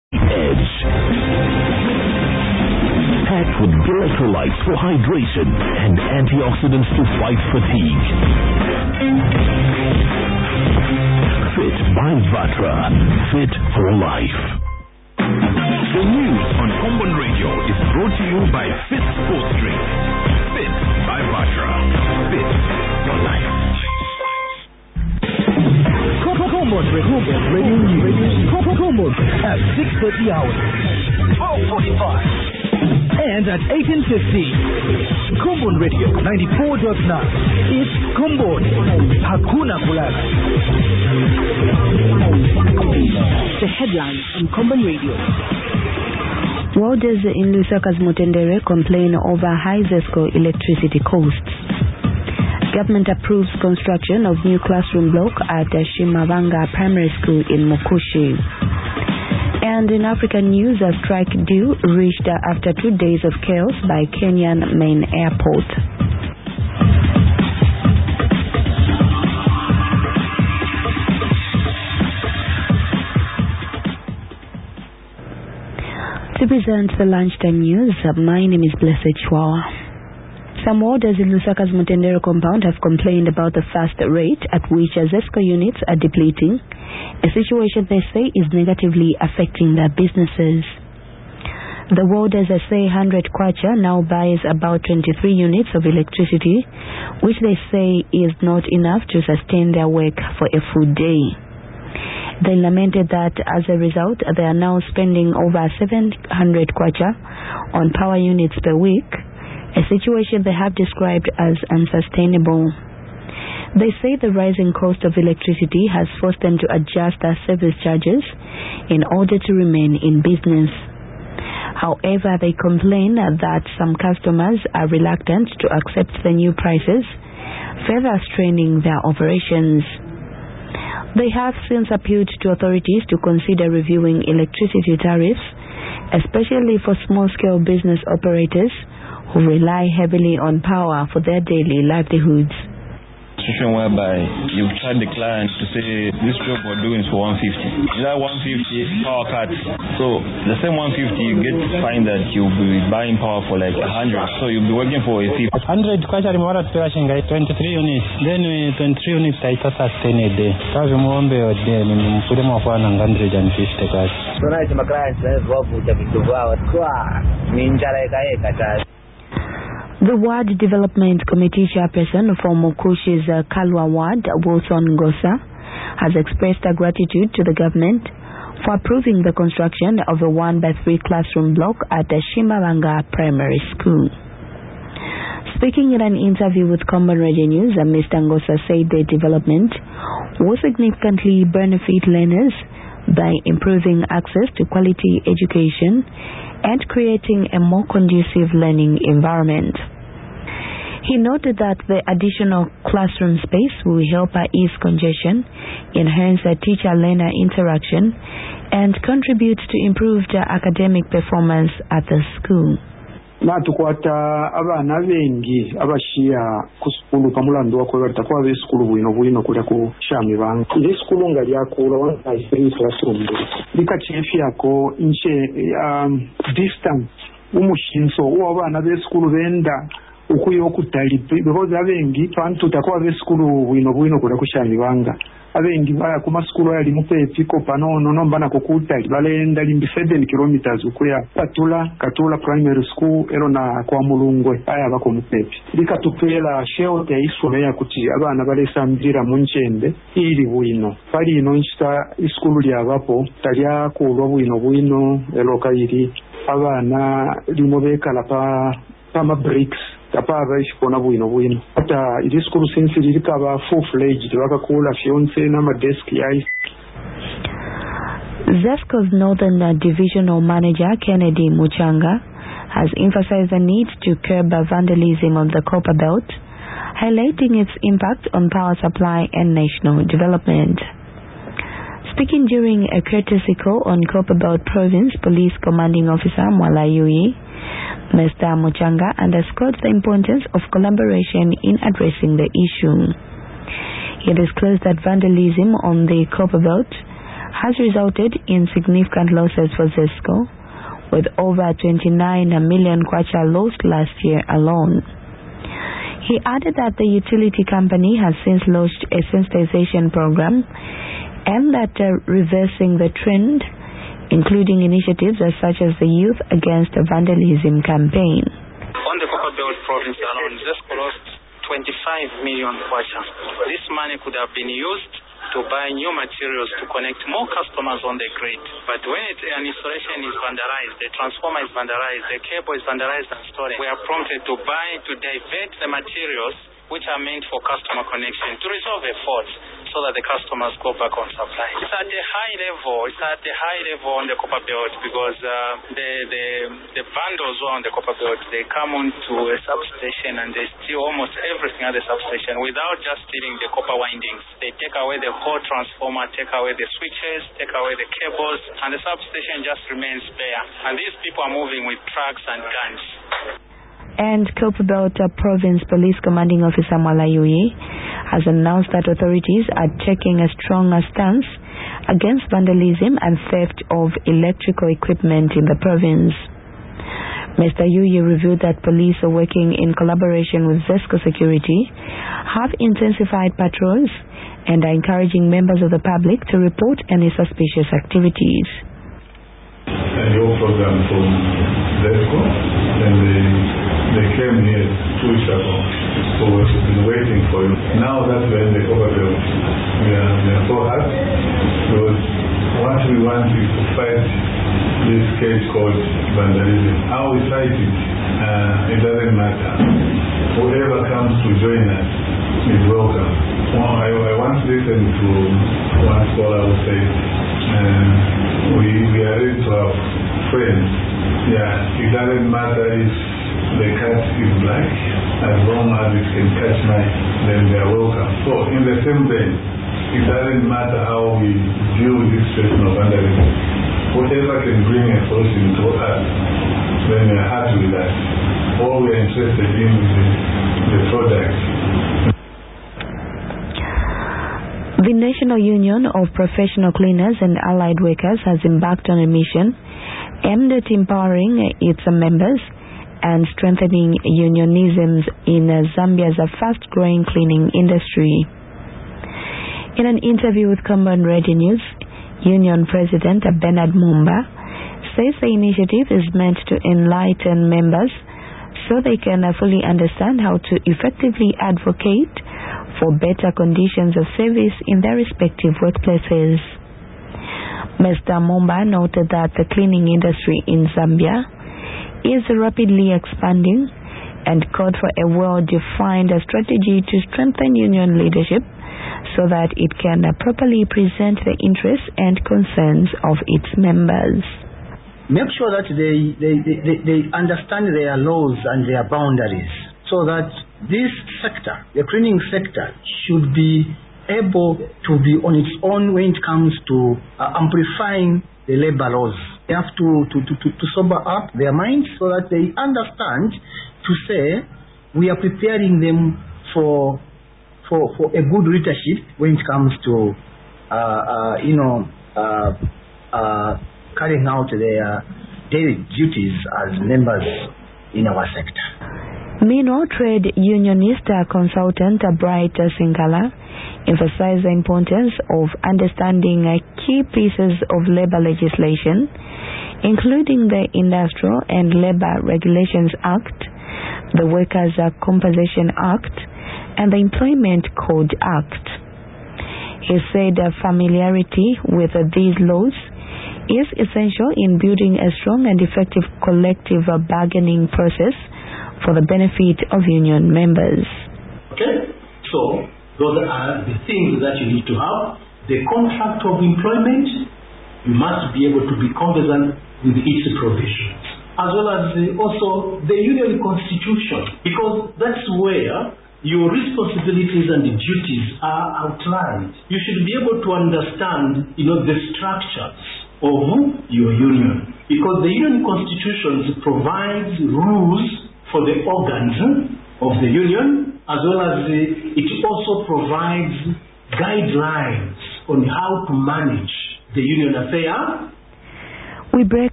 Edge. Packed with electrolytes for hydration and antioxidants to fight fatigue. Fit by Vatra. Fit for life. The news on Common Radio is brought to you by Fit Sports Drink. Fit by Vatra. Fit for life. Radio News at 6:30 hours, 12:45, and at 18:50. Combon Radio 94.9. It's Combon. Hakuna kulala. The headlines on Combon Radio. Warders in Lusaka's Mutendere complain over high ZESCO electricity costs. Government approves construction of new classroom block at Shimavanga Primary School in Mukushi. And in African news, a strike due reached after 2 days of chaos by Kenyan main airport. To present the lunchtime news, my name is Blessed Chwawa. Some warders in Lusaka's Mutendere compound have complained about the fast rate at which ZESCO units are depleting, a situation they say is negatively affecting their businesses. The warders say 100 kwacha now buys about 23 units of electricity, which they say is not enough to sustain their work for a full day. They lamented that as a result, they are now spending over 700 kwacha on power units per week, a situation they have described as unsustainable. They say the rising cost of electricity has forced them to adjust their service charges in order to remain in business. However, they complain that some customers are reluctant to accept the new prices, further straining their operations. They have since appealed to authorities to consider reviewing electricity tariffs, especially for small-scale business operators who rely heavily on power for their daily livelihoods. Situation whereby you've tried the client to say this job we're doing is for 150. That 150 power cut. So the same 150 you get to find that you'll be buying power for like 100. So you'll be working for a 50. 100 kwacha limora tuperashinga 23 units. Then 23 units taita sustain a day. Kazi muombe a day ni mfude mafana 150 kwacha. So na my clients wavuta vitu vao kwa minjara eka tayari. The Ward Development Committee chairperson for Mukushi's Kalwa Ward, Wilson Ngosa, has expressed her gratitude to the government for approving the construction of a 1x3 classroom block at the Shimavanga Primary School. Speaking in an interview with Common Radio News, Mr. Ngosa said the development will significantly benefit learners by improving access to quality education and creating a more conducive learning environment. He noted that the additional classroom space will help ease congestion, enhance teacher-learner interaction, and contribute to improved academic performance at the school. Natukwata abana bengi abashia ku skulu pamulando wako batakuwa be skulu bwino kule ku Shamibanga. Ile skulu ngali yakula 1.3 classroom. Likachiefi yako nche distance umushinso wabana be skulu benda ukuyo kutali because abengi bantu takuwa be skulu bwino kule ku Shamibanga. Abengi baya kuma skulu yali mupepi ko panono nombana ko kutali balenda limbi 7 kilometers ukuya Katula Primary School ero na kwa Mulungwe aya bako mupepi likatupela shelter isome ya kuti abana balesa mbira munchende ili bwino pali ino nchita iskulu lya bapo talya kulwa bwino eloka ili abana limo bekala pa bricks kapaba ishikona bwino hata ili skulu sensi likaba full-fledged wakakula fionse na madesk ya ZESCO's Northern Divisional Manager Kennedy Muchanga has emphasized the need to curb vandalism on the Copper Belt, highlighting its impact on power supply and national development. Speaking during a courtesy call on Copper Belt Province Police Commanding Officer Mwala Yui, Mr. Muchanga underscored the importance of collaboration in addressing the issue. He disclosed that vandalism on the Copper Belt has resulted in significant losses for ZESCO, with over 29 million kwacha lost last year alone. He added that the utility company has since launched a sensitization program and that reversing the trend, including initiatives such as the Youth Against Vandalism campaign. On the Copperbelt province alone, ZESCO lost 25 million kwacha. This money could have been used to buy new materials to connect more customers on the grid. But when an installation is vandalized, the transformer is vandalized, the cable is vandalized and stolen, we are prompted to divert the materials which are meant for customer connection to resolve a fault so that the customers go back on supply. It's at a high level on the Copperbelt because the bundles on the Copperbelt, they come onto a substation and they steal almost everything at the substation without just stealing the copper windings. They take away the whole transformer, take away the switches, take away the cables, and the substation just remains bare. And these people are moving with trucks and guns. And Copperbelt Province Police Commanding Officer Mwalayuyi has announced that authorities are taking a stronger stance against vandalism and theft of electrical equipment in the province. Mr. Yuyi revealed that police are working in collaboration with ZESCO Security, have intensified patrols, and are encouraging members of the public to report any suspicious activities. And your program from ZESCO, and they came here 2 weeks ago, so we've been waiting for you. Now that we're in the Copperbelt, we are so happy because what we want is to fight this case called vandalism. How we fight it, it doesn't matter. Whoever comes to join us is welcome. I once listened to one scholar who said, we are ready to have friends. Yeah, it doesn't matter if the cat is black, as long as it can catch mice, then they are welcome. So in the same vein, it doesn't matter how we deal with this question of vandalism. Whatever can bring a solution to us, then we are happy with that. All we are interested in is the product. The National Union of Professional Cleaners and Allied Workers has embarked on a mission aimed at empowering its members and strengthening unionism in Zambia's fast-growing cleaning industry. In an interview with Common Radio News, Union President Bernard Mumba says the initiative is meant to enlighten members so they can fully understand how to effectively advocate for better conditions of service in their respective workplaces. Mr. Mumba noted that the cleaning industry in Zambia is rapidly expanding and called for a well-defined strategy to strengthen union leadership so that it can properly present the interests and concerns of its members. Make sure that they understand their laws and their boundaries so that this sector, the cleaning sector, should be able to be on its own when it comes to amplifying the labor laws. They have to sober up their minds so that they understand to say we are preparing them for a good leadership when it comes to carrying out their daily duties as members in our sector. Meanwhile, trade unionist consultant Bright Singala emphasized the importance of understanding key pieces of labor legislation, including the Industrial and Labor Regulations Act, the Workers' Compensation Act, and the Employment Code Act. He said familiarity with these laws is essential in building a strong and effective collective bargaining process for the benefit of union members. Okay, so those are the things that you need to have. The contract of employment, you must be able to be conversant with its provisions, as well as also the union constitution, because that's where your responsibilities and duties are outlined. You should be able to understand, the structures of your union, because the union constitution provides rules for the organs of the union, as well as it also provides guidelines on how to manage the union affair. We break